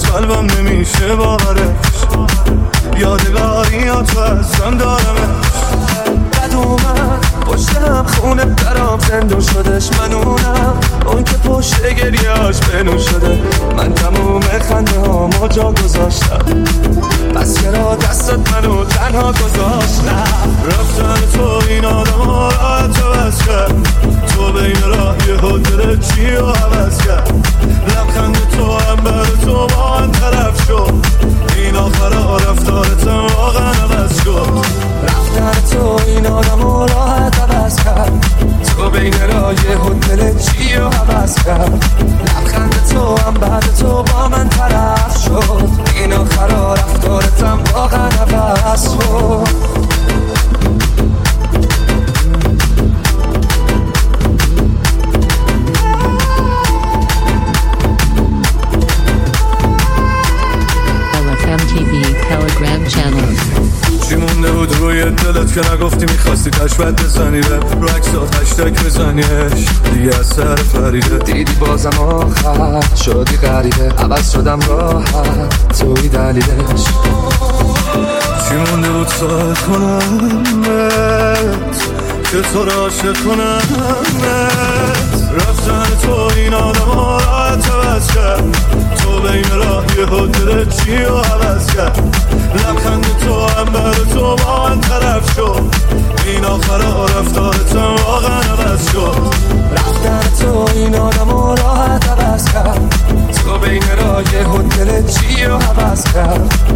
از قلبم نمیشه باورش، یادگاری ها تو ازم دارمش. بد اومد پشتم خونه برام زندون شدش، من اونم اون که پشت گریهاش بنون شده. من تموم خنده هامو جا گذاشتم، بس چرا دستت منو تنها گذاشتم. رفتن تو این آدم ها راحت عوض کرد، تو بین راه یه دل چی رو عوض کرد. لبخند تو هم بر تو با من طرف شد، این آخرا رفتارتم واقعا عوض شد. رفتن تو این آدم ها راحت عوض کرد، تو بین راه یه دل چی رو عوض کرد. لبخند تو هم بعد تو با من طرف شد، این آخرا رفتارتم واقعا عوض شد. LFMTV Telegram channel. چی مونده بود روی دلت که نگفتی میخواستی تشبت بزنی رو عکسات هشتگ بزنیش، دیگه از سر فریده. دیدی بازم آخر شدی غریبه، عوض شدم راحت توی دلیلش. چی مونده بود ساعت کنمت که تو را عاشق کنمت. رفتن تو این آدم ها راحت عوض کرد، تو بین راه یه دل چی رو عوض کرد. لبخند تو هم بر تو با من طرف شد، این آخرا رفتارتم واقعا عوض شد. رفتن تو این آدم ها راحت عوض کرد، تو بین راه یه دل چی رو عوض کرد.